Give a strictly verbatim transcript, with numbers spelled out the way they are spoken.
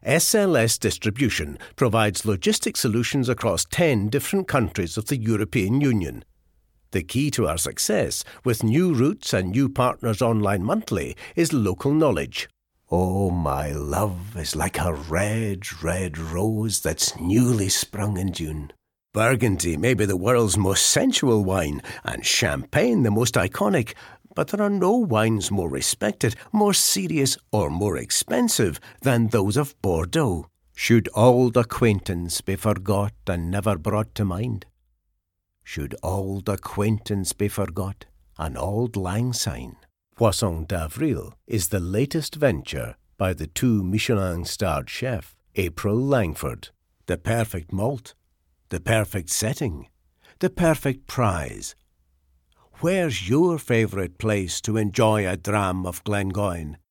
S L S Distribution provides logistics solutions across ten different countries of the European Union. The key to our success with new routes and new partners online monthly is local knowledge. Oh, my love is like a red, red rose that's newly sprung in June. Burgundy may be the world's most sensual wine, and Champagne the most iconic, but there are no wines more respected, more serious, or more expensive than those of Bordeaux. Should old acquaintance be forgot and never brought to mind? Should old acquaintance be forgot, an auld lang syne? Poisson d'Avril is the latest venture by the two Michelin-starred chef, April Langford. The perfect malt, the perfect setting, the perfect prize. Where's your favourite place to enjoy a dram of Glengoyne?